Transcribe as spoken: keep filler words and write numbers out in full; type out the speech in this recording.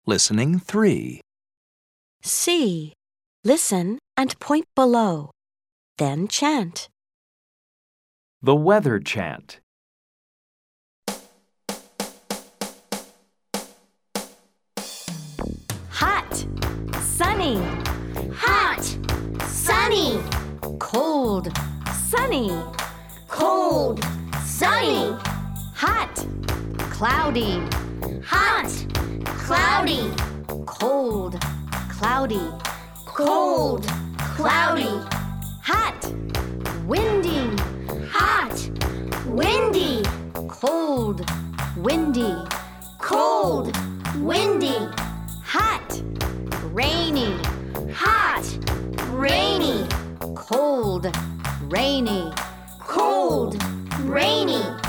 Listening three. C. Listen and point below. Then chant. The weather chant. Hot, sunny, Hot, sunny, cold, sunny, cold, sunny, hot, cloudy, hot, cloudy, cold, cloudy, cold, cloudy, hot, windy, hot, windy, cold, windy, cold, windy, hot, rainy, hot, rainy, cold, rainy, cold, rainy.